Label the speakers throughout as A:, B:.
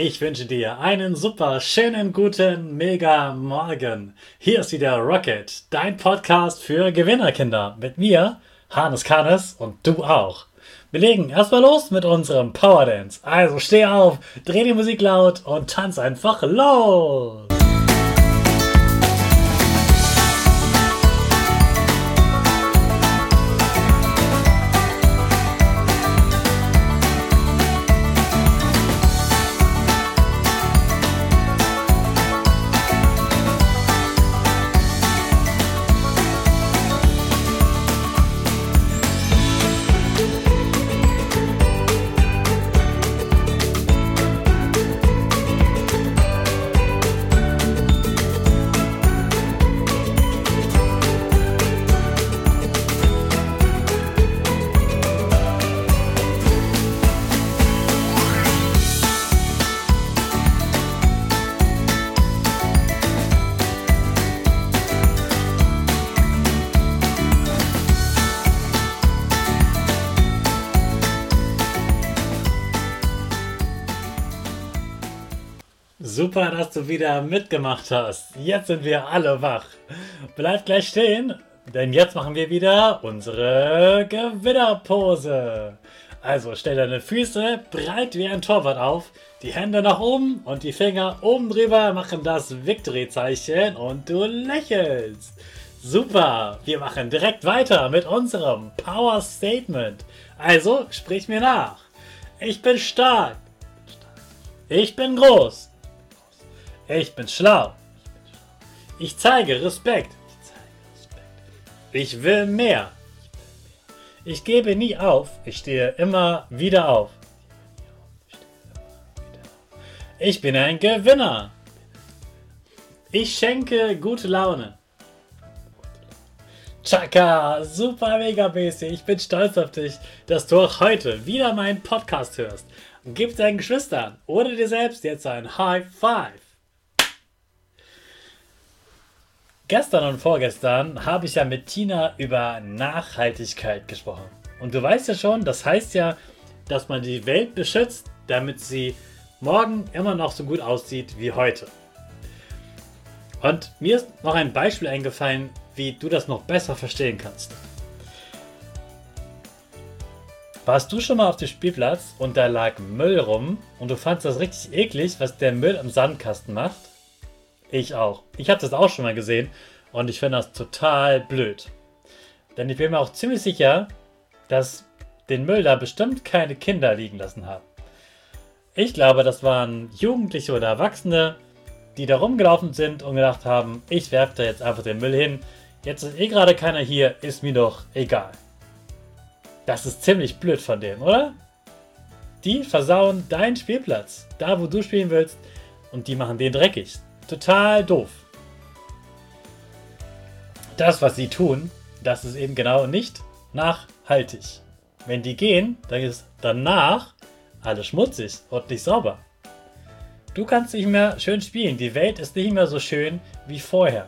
A: Ich wünsche dir einen super schönen guten Mega Morgen. Hier ist wieder Rocket, dein Podcast für Gewinnerkinder. Mit mir, Hannes Kannes und du auch. Wir legen erstmal los mit unserem Power Dance. Also steh auf, dreh die Musik laut und tanz einfach los. Super, dass du wieder mitgemacht hast. Jetzt sind wir alle wach. Bleib gleich stehen, denn jetzt machen wir wieder unsere Gewinnerpose. Also stell deine Füße breit wie ein Torwart auf, die Hände nach oben und die Finger oben drüber machen das Victory-Zeichen und du lächelst. Super, wir machen direkt weiter mit unserem Power Statement. Also sprich mir nach. Ich bin stark. Ich bin groß. Ich bin schlau. Ich zeige Respekt. Ich will mehr. Ich gebe nie auf. Ich stehe immer wieder auf. Ich bin ein Gewinner. Ich schenke gute Laune. Chaka, super mega mäßig. Ich bin stolz auf dich, dass du auch heute wieder meinen Podcast hörst. Gib deinen Geschwistern oder dir selbst jetzt ein High Five. Gestern und vorgestern habe ich ja mit Tina über Nachhaltigkeit gesprochen. Und du weißt ja schon, das heißt ja, dass man die Welt beschützt, damit sie morgen immer noch so gut aussieht wie heute. Und mir ist noch ein Beispiel eingefallen, wie du das noch besser verstehen kannst. Warst du schon mal auf dem Spielplatz und da lag Müll rum und du fandst das richtig eklig, was der Müll im Sandkasten macht? Ich auch. Ich habe das auch schon mal gesehen und ich finde das total blöd. Denn ich bin mir auch ziemlich sicher, dass den Müll da bestimmt keine Kinder liegen lassen haben. Ich glaube, das waren Jugendliche oder Erwachsene, die da rumgelaufen sind und gedacht haben, ich werfe da jetzt einfach den Müll hin. Jetzt ist gerade keiner hier, ist mir doch egal. Das ist ziemlich blöd von denen, oder? Die versauen deinen Spielplatz, da wo du spielen willst, und die machen den dreckig. Total doof. Das, was sie tun, das ist eben genau nicht nachhaltig. Wenn die gehen, dann ist danach alles schmutzig und nicht sauber. Du kannst nicht mehr schön spielen. Die Welt ist nicht mehr so schön wie vorher.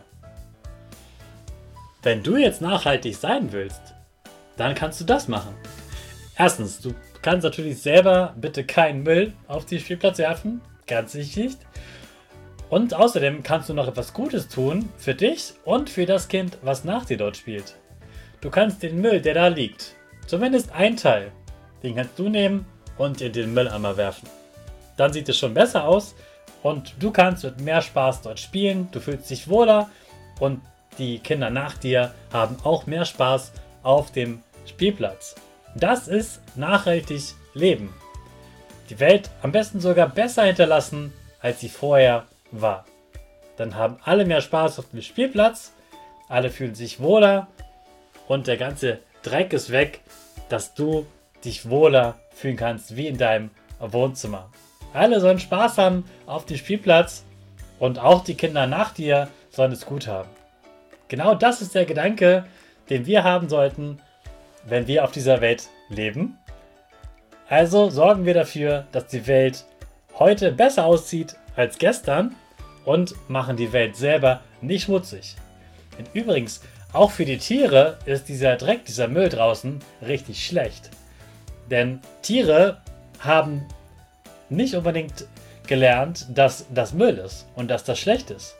A: Wenn du jetzt nachhaltig sein willst, dann kannst du das machen. Erstens, du kannst natürlich selber bitte keinen Müll auf den Spielplatz werfen. Ganz wichtig. Und außerdem kannst du noch etwas Gutes tun für dich und für das Kind, was nach dir dort spielt. Du kannst den Müll, der da liegt, zumindest ein Teil, den kannst du nehmen und in den Mülleimer werfen. Dann sieht es schon besser aus und du kannst mit mehr Spaß dort spielen, du fühlst dich wohler und die Kinder nach dir haben auch mehr Spaß auf dem Spielplatz. Das ist nachhaltig Leben. Die Welt am besten sogar besser hinterlassen, als sie vorher war. Dann haben alle mehr Spaß auf dem Spielplatz, alle fühlen sich wohler und der ganze Dreck ist weg, dass du dich wohler fühlen kannst wie in deinem Wohnzimmer. Alle sollen Spaß haben auf dem Spielplatz und auch die Kinder nach dir sollen es gut haben. Genau das ist der Gedanke, den wir haben sollten, wenn wir auf dieser Welt leben. Also sorgen wir dafür, dass die Welt heute besser aussieht als gestern und machen die Welt selber nicht schmutzig. Und übrigens, auch für die Tiere ist dieser Dreck, dieser Müll draußen richtig schlecht. Denn Tiere haben nicht unbedingt gelernt, dass das Müll ist und dass das schlecht ist.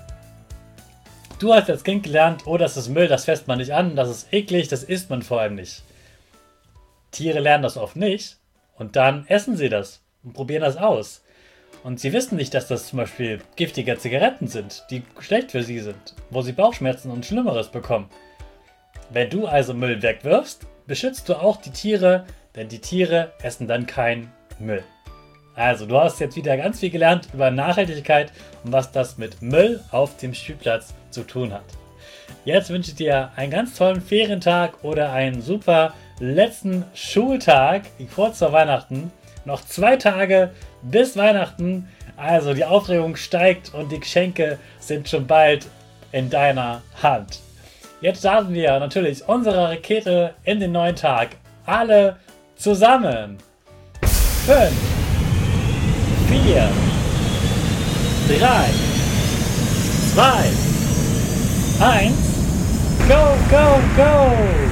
A: Du hast als Kind gelernt, oh, das ist Müll, das fässt man nicht an, das ist eklig, das isst man vor allem nicht. Tiere lernen das oft nicht und dann essen sie das und probieren das aus. Und sie wissen nicht, dass das zum Beispiel giftige Zigaretten sind, die schlecht für sie sind, wo sie Bauchschmerzen und Schlimmeres bekommen. Wenn du also Müll wegwirfst, beschützt du auch die Tiere, denn die Tiere essen dann keinen Müll. Also, du hast jetzt wieder ganz viel gelernt über Nachhaltigkeit und was das mit Müll auf dem Spielplatz zu tun hat. Jetzt wünsche ich dir einen ganz tollen Ferientag oder einen super letzten Schultag kurz vor Weihnachten. Noch 2 Tage bis Weihnachten. Also die Aufregung steigt und die Geschenke sind schon bald in deiner Hand. Jetzt starten wir natürlich unsere Rakete in den neuen Tag. Alle zusammen. 5, 4, 3, 2, 1. Go, go, go!